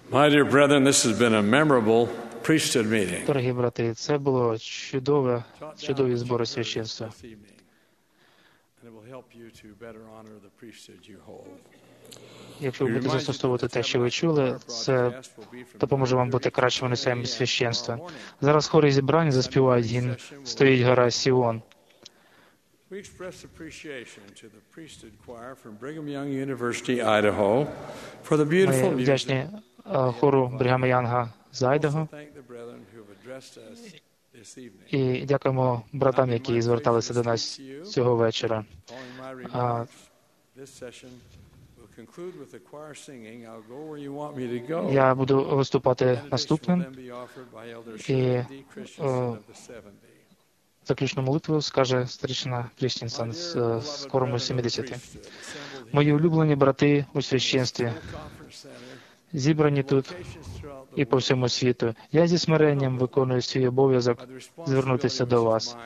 My dear brethren, this has been a memorable priesthood meeting. Дорогі брати, це було чудові збори священства. Якщо ви будете застосовувати те, що ви чули, це допоможе вам бути кращими носіями священства. Зараз хори зібрання заспівають гімн «Стоїть гора Сіон». We express appreciation to the priesthood choir from Brigham Young University, Idaho, for the beautiful Ми music. вдячні хору Брігама Янга з Айдаго Thank the brethren who have addressed us this evening. і дякуємо братам, які зверталися до нас цього вечора. Following my remarks, this session will conclude with the choir singing, I'll go where you want me to go. Я буду виступати Benediction will наступним. then be offered by Elder І Shirley D. Christensen of the 70. заключну молитву скаже старішина Крістінсен з хорому 70. Мої улюблені брати у священстві, зібрані тут і по всьому світу, я зі смиренням виконую свій обов'язок звернутися до вас.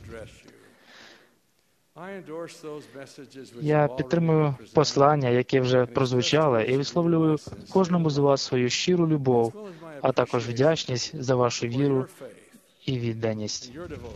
Я підтримую послання, яке вже прозвучало, і висловлюю кожному з вас свою щиру любов, а також вдячність за вашу віру і відданість.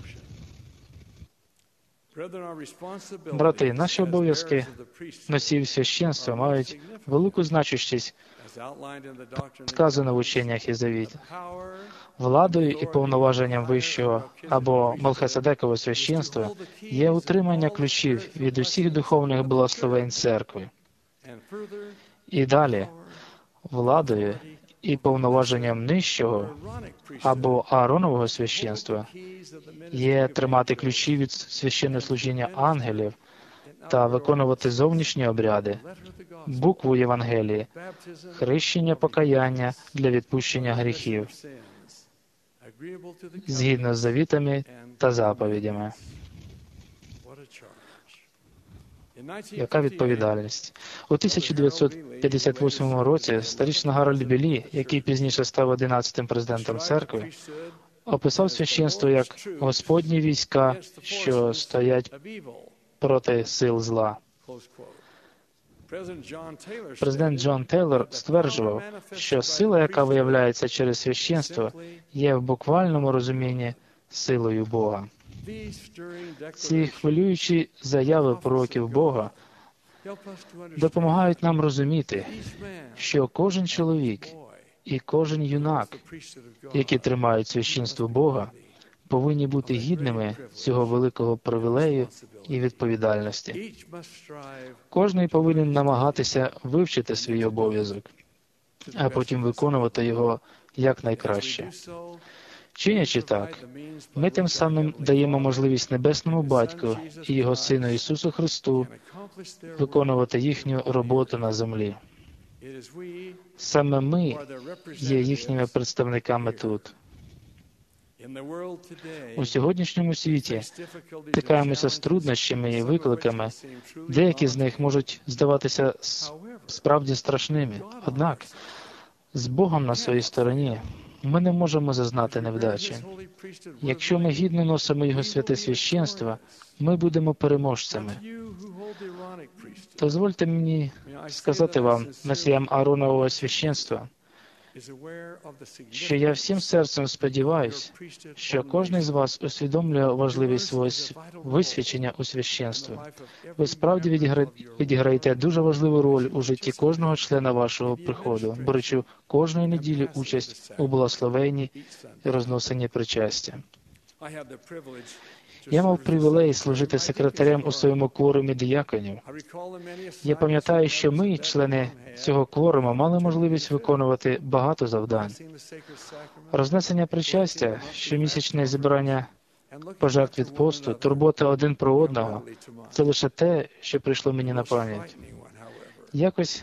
Брати, наші обов'язки носіїв священства мають велику значущість, сказано в ученнях і завіті. Владою і повноваженням вищого або Мелхиседекового священства є утримання ключів від усіх духовних благословень церкви. І далі, владою і повноваженням нижчого або Ааронового священства є тримати ключі від священнослужіння ангелів та виконувати зовнішні обряди, букву Євангелії, хрещення покаяння для відпущення гріхів, згідно з завітами та заповідями. Яка відповідальність? У 1958 році старішина Гарольд Білі, який пізніше став 11-тим президентом церкви, описав священство як «Господні війська, що стоять проти сил зла». Президент Джон Тейлор стверджував, що сила, яка виявляється через священство, є в буквальному розумінні силою Бога. Ці хвилюючі заяви пророків Бога допомагають нам розуміти, що кожен чоловік і кожен юнак, які тримають священство Бога, повинні бути гідними цього великого привілею і відповідальності. Кожний повинен намагатися вивчити свій обов'язок, а потім виконувати його якнайкраще. Чинячи так, ми тим самим даємо можливість Небесному Батьку і Його Сину Ісусу Христу виконувати їхню роботу на землі. Саме ми є їхніми представниками тут. У сьогоднішньому світі стикаємося з труднощами і викликами. Деякі з них можуть здаватися справді страшними. Однак, з Богом на своїй стороні ми не можемо зазнати невдачі. Якщо ми гідно носимо Його святе священство, ми будемо переможцями. Дозвольте мені сказати вам, носіям Ааронового священства, що я всім серцем сподіваюся, що кожен з вас усвідомлює важливість свого висвячення у священство. Ви справді відіграєте дуже важливу роль у житті кожного члена вашого приходу, беручи кожної неділі участь у благословенні і розносенні причастя. Я мав привілей служити секретарем у своєму кворумі дияконів. Я пам'ятаю, що ми, члени цього кворуму, мали можливість виконувати багато завдань. Рознесення причастя, щомісячне зібрання пожертв від посту, турбота один про одного – це лише те, що прийшло мені на пам'ять. Якось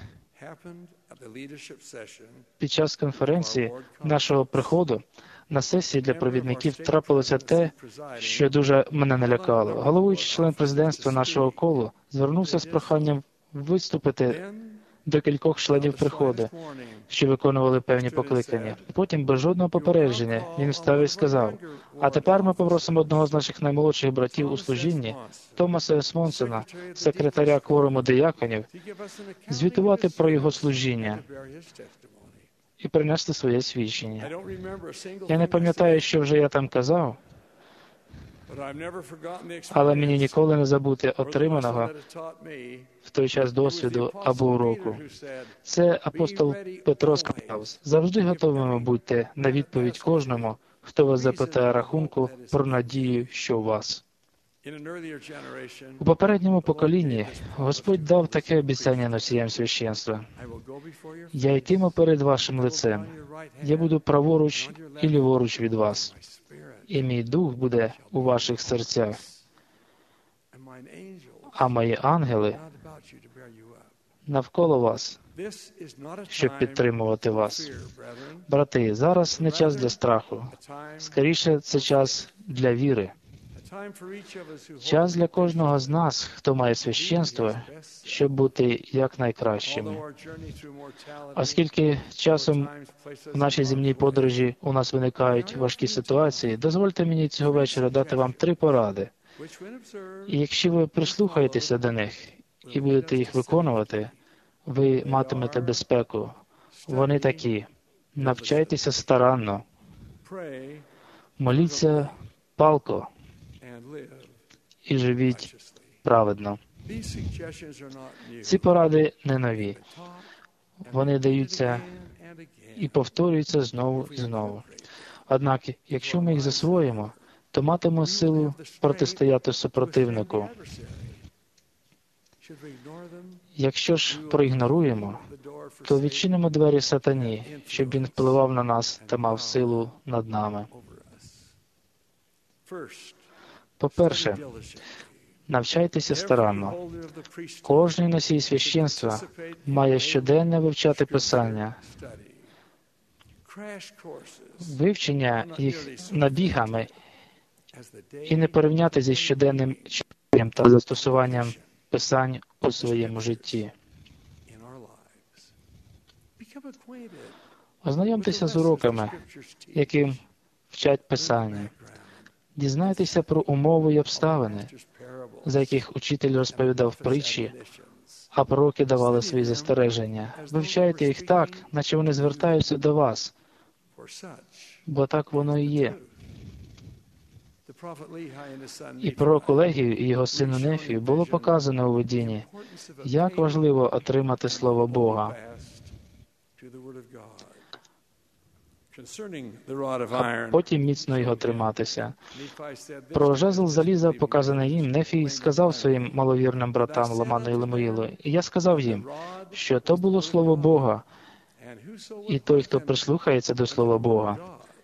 під час конференції нашого приходу на сесії для провідників трапилося те, що дуже мене налякало. Головуючий член президентства нашого колу звернувся з проханням виступити до кількох членів приходу, що виконували певні покликання. Потім, без жодного попередження, він встав і сказав: «А тепер ми попросимо одного з наших наймолодших братів у служінні, Томаса Есмонсона, секретаря кворуму дияконів, звітувати про його служіння». і принести своє свідчення. Я не пам'ятаю, що вже я там казав, але мені ніколи не забути отриманого в той час досвіду або уроку. Це апостол Петро сказав: «Завжди готовими будьте на відповідь кожному, хто вас запитає рахунку про надію, що у вас». У попередньому поколінні Господь дав таке обіцяння носіям священства: «Я йтиму перед вашим лицем, я буду праворуч і ліворуч від вас, і мій дух буде у ваших серцях, а мої ангели навколо вас, щоб підтримувати вас». Брати, зараз не час для страху. Скоріше, це час для віри. Час для кожного з нас, хто має священство, щоб бути якнайкращими. Оскільки часом в нашій земній подорожі у нас виникають важкі ситуації, дозвольте мені цього вечора дати вам 3 поради. І якщо ви прислухаєтеся до них і будете їх виконувати, ви матимете безпеку. Вони такі: навчайтеся старанно, моліться палко і живіть праведно. Ці поради не нові. Вони даються і повторюються знову і знову. Однак, якщо ми їх засвоїмо, то матимемо силу протистояти супротивнику. Якщо ж проігноруємо, то відчинимо двері сатані, щоб він впливав на нас та мав силу над нами. По-перше, навчайтеся старанно. Кожний носій священства має щоденно вивчати Писання. Вивчення їх набігами і не порівняти зі щоденним читанням та застосуванням Писань у своєму житті. Ознайомтеся з уроками, яким вчать Писання. Дізнайтеся про умови й обставини, за яких учитель розповідав притчі, а пророки давали свої застереження. Вивчайте їх так, наче вони звертаються до вас, бо так воно і є. І пророку Легію і його сину Нефію було показано у видінні, як важливо отримати Слово Бога. А потім міцно його триматися. Про жезл заліза, показаний їм, Нефій сказав своїм маловірним братам Ламану і Лемуїлу: «І я сказав їм, що то було Слово Бога, і той, хто прислухається до Слова Бога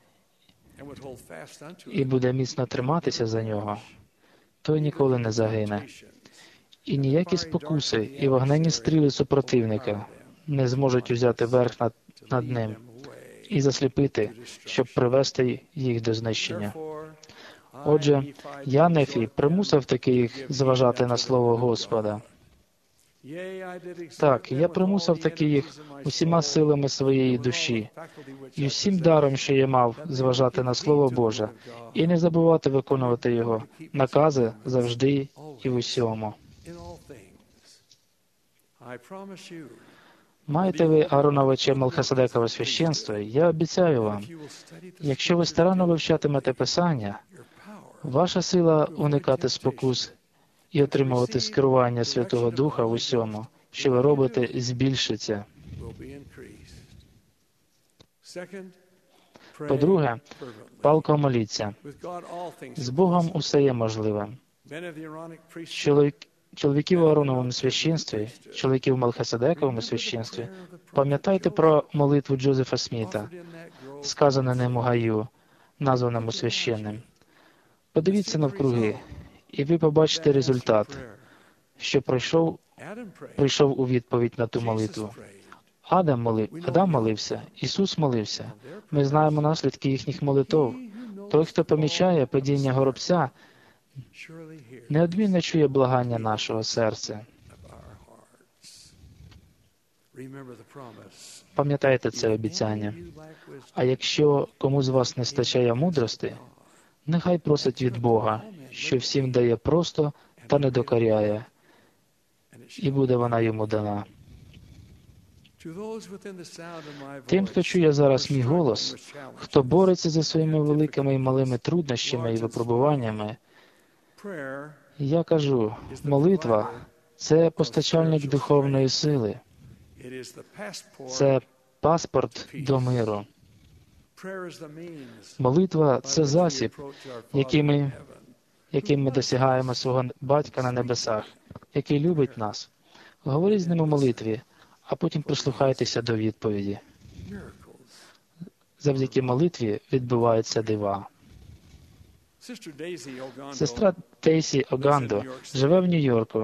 і буде міцно триматися за нього, той ніколи не загине. І ніякі спокуси і вогненні стріли супротивника не зможуть узяти верх над ним і засліпити, щоб привести їх до знищення». Отже, я, Нефій, примусив таки їх зважати на Слово Господа. Так, я примусив таки їх усіма силами своєї душі і усім даром, що я мав, зважати на Слово Боже і не забувати виконувати Його накази завжди і в усьому. Маєте ви Аароновиче Мелхиседекове священство, я обіцяю вам, якщо ви старанно вивчатимете Писання, ваша сила уникати спокус і отримувати скерування Святого Духа в усьому, що ви робите, збільшиться. По-друге, палко моліться. З Богом усе є можливе. Чоловіків у Аароновому священстві, чоловіків у Мелхиседековому священстві, пам'ятайте про молитву Джозефа Сміта, сказану ним у гаю, названому священним. Подивіться навкруги, і ви побачите результат, що прийшов у відповідь на ту молитву. Адам молився, Ісус молився. Ми знаємо наслідки їхніх молитв. Той, хто помічає падіння горобця, неодмінно чує благання нашого серця. Пам'ятайте це обіцяння. А якщо кому з вас не стачає мудрості, нехай просить від Бога, що всім дає просто та не докоряє, і буде вона йому дана. Тим, хто чує зараз мій голос, хто бореться зі своїми великими і малими труднощами і випробуваннями, я кажу, молитва – це постачальник духовної сили. Це паспорт до миру. Молитва – це засіб, яким ми досягаємо свого Батька на небесах, який любить нас. Говоріть з ним у молитві, а потім прислухайтеся до відповіді. Завдяки молитві відбуваються дива. Сестра Дейсі Огандо живе в Нью-Йорку,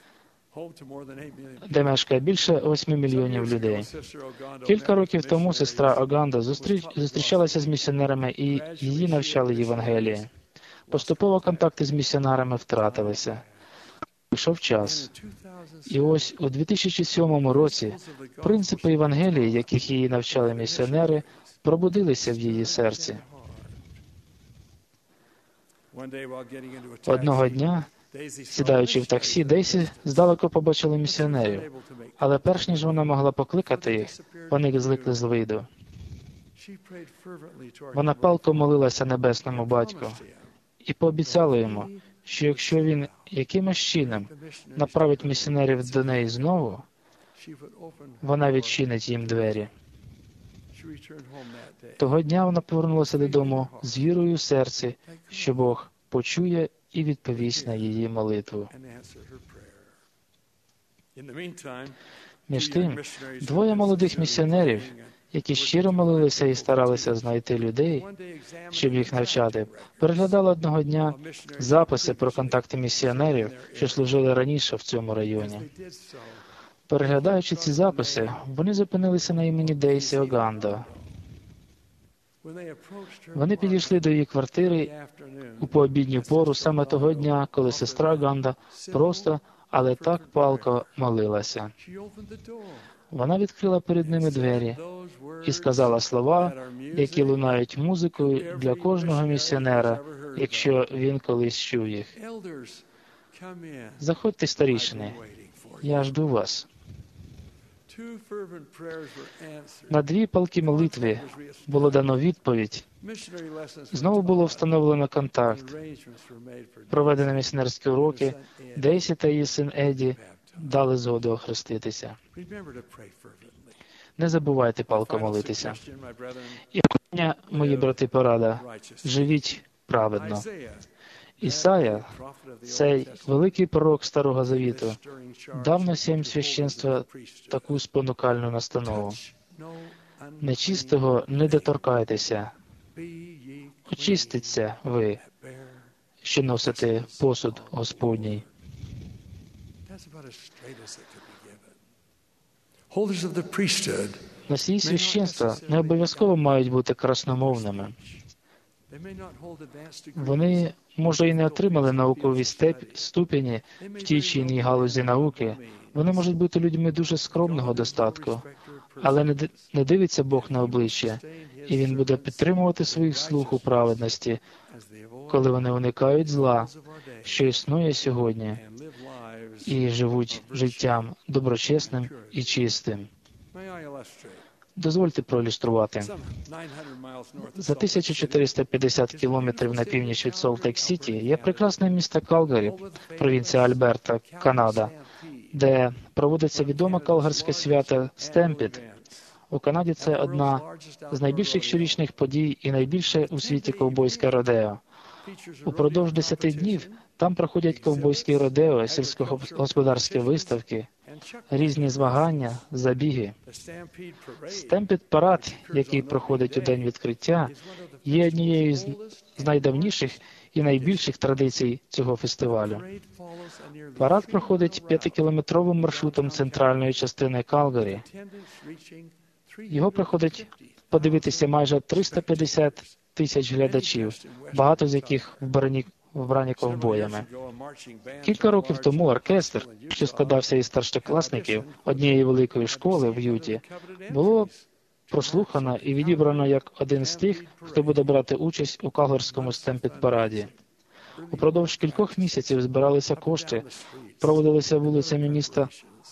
де мешкає більше 8 мільйонів людей. Кілька років тому сестра Огандо зустрічалася з місіонерами і її навчали Євангелії. Поступово контакти з місіонерами втратилися. Прийшов час. І ось у 2007 році принципи Євангелії, яких її навчали місіонери, пробудилися в її серці. Одного дня, сідаючи в таксі, Дейсі здалеку побачила місіонерів, але перш ніж вона могла покликати їх, вони зникли з виду. Вона палко молилася Небесному Батьку і пообіцяла йому, що якщо він якимось чином направить місіонерів до неї знову, вона відчинить їм двері. Того дня вона повернулася додому з вірою в серці, що Бог почує і відповість на її молитву. Між тим, двоє молодих місіонерів, які щиро молилися і старалися знайти людей, щоб їх навчати, переглядали одного дня записи про контакти місіонерів, що служили раніше в цьому районі. Переглядаючи ці записи, вони зупинилися на імені Дейсі Огандо. Вони підійшли до її квартири у пообідню пору саме того дня, коли сестра Огандо просто, але так палко молилася. Вона відкрила перед ними двері і сказала слова, які лунають музикою для кожного місіонера, якщо він колись чув їх. Заходьте, старішини, я жду вас. На дві палкі молитви було дано відповідь. Знову було встановлено контакт. Проведені місіонерські уроки, Дейсі та її син Еді дали згоду охреститися. Не забувайте палко молитися. І остання, мої брати, порада – живіть праведно. Ісая, цей великий пророк Старого Завіту, дав носіям священства таку спонукальну настанову. Нечистого не доторкайтеся. Очистіться ви, що носите посуд Господній. Носії священства не обов'язково мають бути красномовними. Вони, може, і не отримали наукові ступені в тій чи іншій галузі науки. Вони можуть бути людьми дуже скромного достатку, але не дивиться Бог на обличчя, і Він буде підтримувати своїх слуг у праведності, коли вони уникають зла, що існує сьогодні, і живуть життям доброчесним і чистим. Дозвольте проілюструвати. За 1450 кілометрів на північ від Солт-Лейк-Сіті є прекрасне місто Калгарі, провінція Альберта, Канада, де проводиться відоме калгарське свято Стемпід. У Канаді це одна з найбільших щорічних подій і найбільше у світі ковбойське родео. Упродовж 10 днів там проходять ковбойські родео, сільськогосподарські виставки, різні змагання, забіги. Стемпід-парад, який проходить у день відкриття, є однією з найдавніших і найбільших традицій цього фестивалю. Парад проходить 5-кілометровим маршрутом центральної частини Калгарі. Його приходить подивитися майже 350 тисяч глядачів, багато з яких вбрані ковбоями. Кілька років тому оркестр, що складався із старшокласників однієї великої школи в Юті, було прослухано і відібрано як один з тих, хто буде брати участь у калгарському стемпід-параді. Упродовж кількох місяців збиралися кошти, проводилися вулицями міста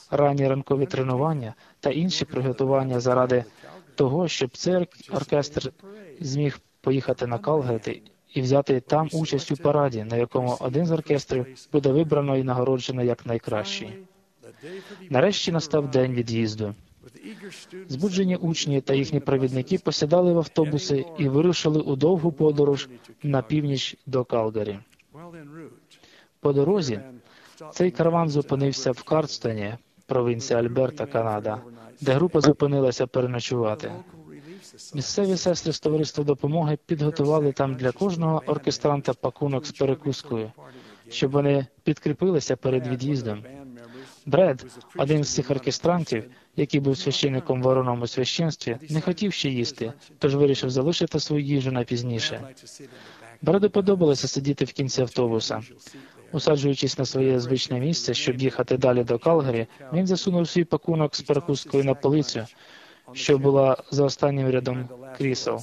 ранні ранкові тренування та інші приготування заради того, щоб цей оркестр зміг поїхати на Калгарі і взяти там участь у параді, на якому один з оркестрів буде вибрано і нагороджено як найкращий. Нарешті настав день від'їзду. Збуджені учні та їхні провідники посідали в автобуси і вирушили у довгу подорож на північ до Калгарі. По дорозі цей караван зупинився в Картстоні, провінція Альберта, Канада, де група зупинилася переночувати. Місцеві сестри з товариства допомоги підготували там для кожного оркестранта пакунок з перекускою, щоб вони підкріпилися перед від'їздом. Бред, один з цих оркестрантів, який був священником в вороному священстві, не хотів ще їсти, тож вирішив залишити свою їжу на пізніше. Бреду подобалося сидіти в кінці автобуса. Усаджуючись на своє звичне місце, щоб їхати далі до Калгарі, він засунув свій пакунок з перекускою на полицю, що була за останнім рядом крісел.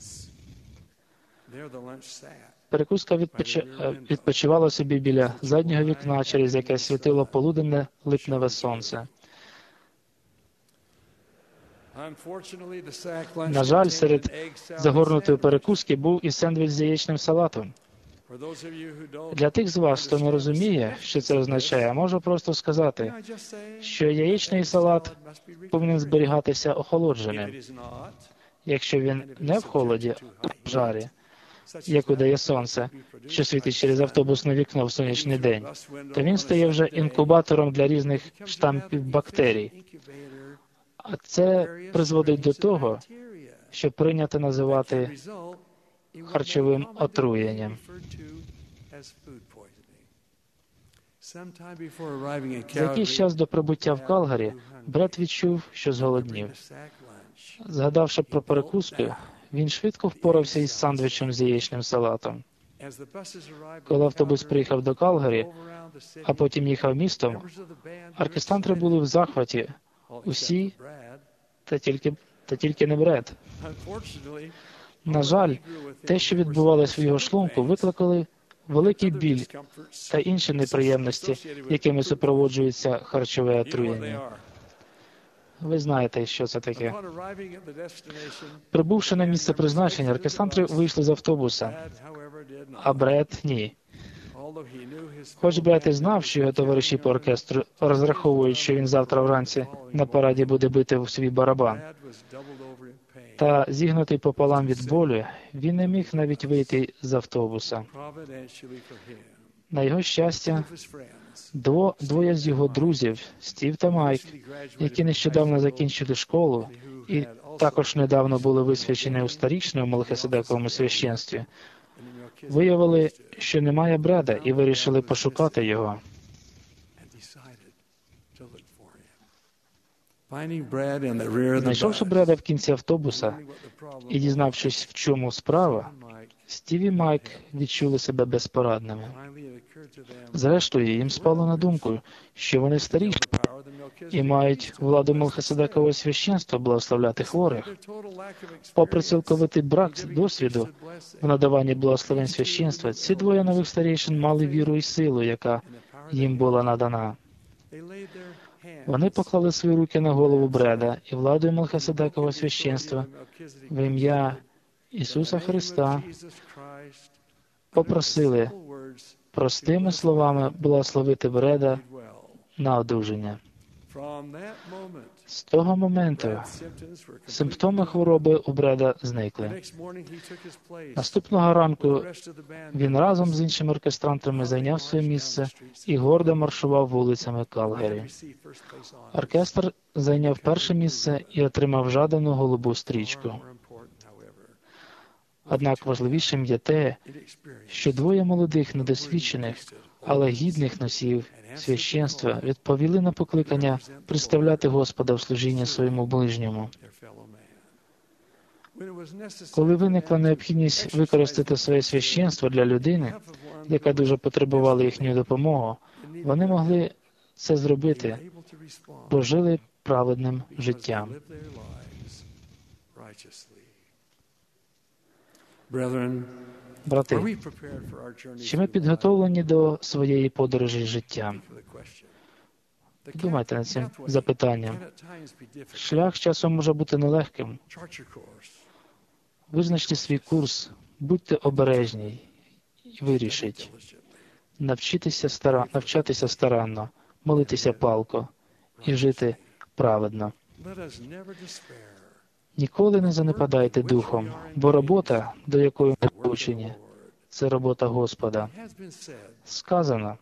Перекуска відпочивала собі біля заднього вікна, через яке світило полуденне липневе сонце. На жаль, серед загорнутої перекуски був і сендвіч з яєчним салатом. Для тих з вас, хто не розуміє, що це означає, можу просто сказати, що яєчний салат повинен зберігатися охолодженим. Якщо він не в холоді, а в жарі, як удає сонце, що світить через автобусне вікно в сонячний день, то він стає вже інкубатором для різних штампів бактерій. А це призводить до того, що прийнято називати харчовим отруєнням. За якийсь час до прибуття в Калгарі Бред відчув, що зголоднів. Згадавши про перекуску, він швидко впорався із сандвічем з яєчним салатом. Коли автобус приїхав до Калгарі, а потім їхав містом, оркестранти були в захваті. Усі, та тільки не Бред. На жаль, те, що відбувалося в його шлунку, викликали великий біль та інші неприємності, якими супроводжується харчове отруєння. Ви знаєте, що це таке. Прибувши на місце призначення, оркестранти вийшли з автобуса, а Бред – ні. Хоч Бред і знав, що його товариші по оркестру розраховують, що він завтра вранці на параді буде бити в свій барабан, та зігнутий пополам від болю, він не міг навіть вийти з автобуса. На його щастя, двоє з його друзів, Стів та Майк, які нещодавно закінчили школу і також недавно були висвячені у старічному Мелхиседековому священстві, виявили, що немає Бреда, і вирішили пошукати його. Знайшовши Бреда в кінці автобуса і дізнавшись, в чому справа, Стів і Майк відчули себе безпорадними. Зрештою, їм спало на думку, що вони старіші і мають владу Мелхиседекового священства благословляти хворих. Попри цілковитий брак досвіду в надаванні благословень священства, ці двоє нових старейшин мали віру і силу, яка їм була надана. Вони поклали свої руки на голову Бреда і владою Мелхиседекового священства в ім'я Ісуса Христа попросили простими словами благословити Бреда на одужання. З того моменту симптоми хвороби у Бреда зникли. Наступного ранку він разом з іншими оркестрантами зайняв своє місце і гордо маршував вулицями Калгарі. Оркестр зайняв перше місце і отримав жадану голубу стрічку. Однак важливішим є те, що двоє молодих, недосвідчених, але гідних носіїв священства відповіли на покликання представляти Господа в служінні своєму ближньому. Коли виникла необхідність використати своє священство для людини, яка дуже потребувала їхню допомогу, вони могли це зробити, бо жили праведним життям. Брати, чи ми підготовлені до своєї подорожі життя? Думайте над цим запитанням. Шлях часом може бути нелегким. Визначте свій курс, будьте обережні і вирішіть. Навчатися старанно, молитися палко і жити праведно. Ніколи не занепадайте духом, бо робота, до якої ми залучені, це робота Господа. Сказано,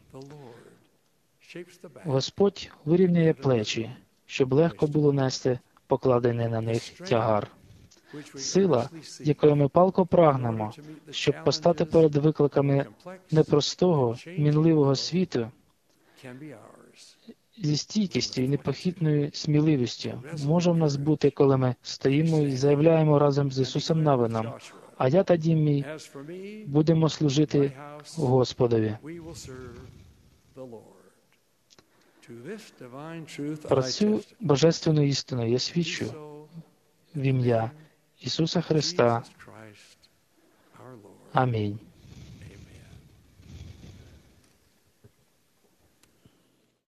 Господь вирівняє плечі, щоб легко було нести покладений на них тягар. Сила, якою ми палко прагнемо, щоб постати перед викликами непростого, мінливого світу, зі стійкістю і непохитною сміливістю, може в нас бути, коли ми стоїмо і заявляємо разом з Ісусом Навином, а я та дім мій будемо служити Господові. Про цю божественну істину я свідчу в ім'я Ісуса Христа. Амінь.